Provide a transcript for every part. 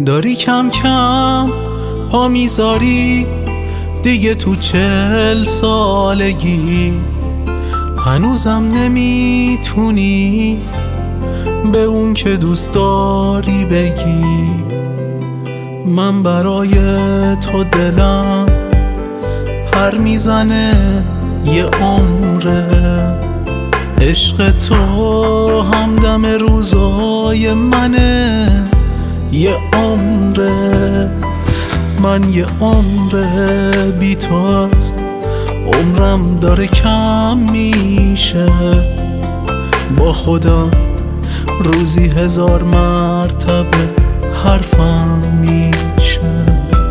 داری کم کم پا میذاری دیگه تو 40 سالگی، هنوزم نمیتونی به اون که دوست داری بگی. من برای تو دلم پر میزنه یه عمره، عشق تو همدم روزای منه یه عمره. من یه عمره بی تو از عمرم داره کم میشه، با خودم روزی 1000 مرتبه حرفم میشه.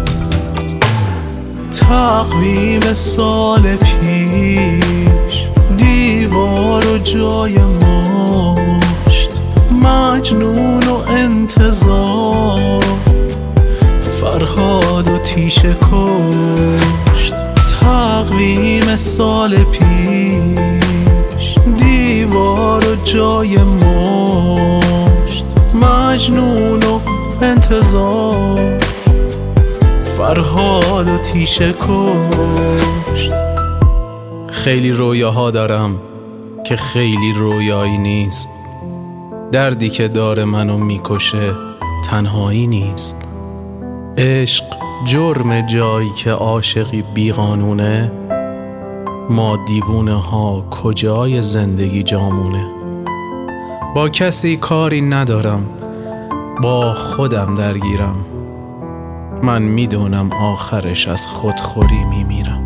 تقویم سال پیش دیوار و جای مشت، مجنون و انتظار فرهاد و تیشه کشت. تقویم سال پیش دیوار و جای مشت، مجنون و انتظار فرهاد و تیشه کشت. خیلی رویاها دارم که خیلی رویایی نیست، دردی که داره منو میکشه تنهایی نیست. عشق جرم جایی که عاشقی بیقانونه، ما دیوونه ها کجای زندگی جامونه. با کسی کاری ندارم، با خودم درگیرم، من میدونم آخرش از خودخوری میمیرم.